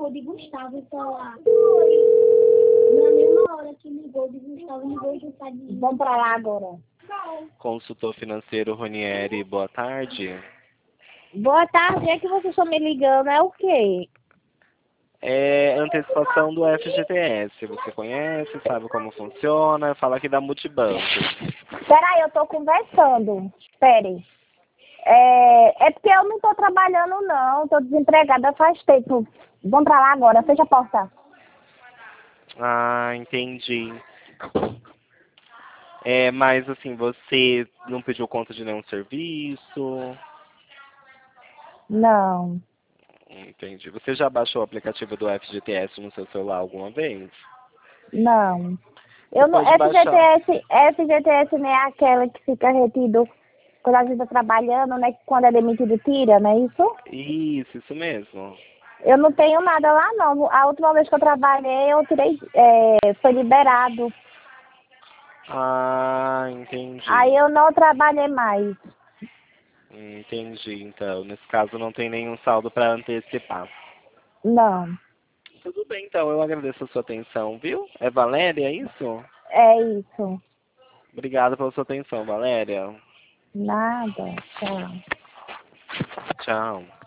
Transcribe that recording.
ligou de Gustavo, tô lá. Na mesma hora que ligou de Gustavo, ligou de Gustavo. Vamos pra lá agora. Consultor financeiro Ronieri, boa tarde. Boa tarde, é que vocês estão me ligando, é o quê? É antecipação do FGTS. Você conhece, sabe como funciona? Fala aqui da Multibanco. Peraí, eu tô conversando. Espere. É porque eu não tô trabalhando, não. Tô desempregada faz tempo. Vamos pra lá agora, fecha a porta. Ah, entendi. Mas assim, você não pediu conta de nenhum serviço? Não, Entendi. Você já baixou o aplicativo do FGTS no seu celular alguma vez? não. Você Eu não, pode baixar. FGTS não é aquela que fica retido quando a gente tá trabalhando, né? Quando é demitido, tira, não é isso? Isso mesmo. Eu não tenho nada lá, não. A última vez que eu trabalhei, eu tirei, foi liberado. Ah, entendi. Aí eu não trabalhei mais. Entendi. Então, nesse caso não tem nenhum saldo para antecipar. Não, Tudo bem, então. Eu agradeço a sua atenção, viu? É Valéria, é isso? é isso. Obrigado pela sua atenção, Valéria. Nada, tchau. Tchau.